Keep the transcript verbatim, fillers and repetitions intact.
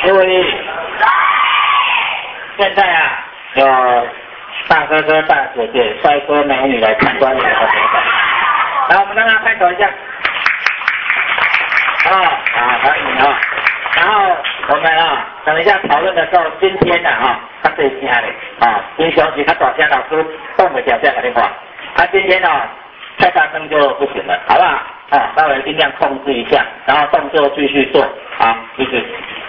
因为现在啊，有大哥哥、大姐姐、帅哥美女来参观你的活动，来，我们让他拍手一下。啊啊，欢迎啊！然后我们啊，等一下讨论的时候，今天呐哈，他最惊的啊，平常时他大声老师动不了这样的话，他今天啊太大声就不行了，好不好？啊，稍微尽量控制一下，然后动作继续做，好，继续。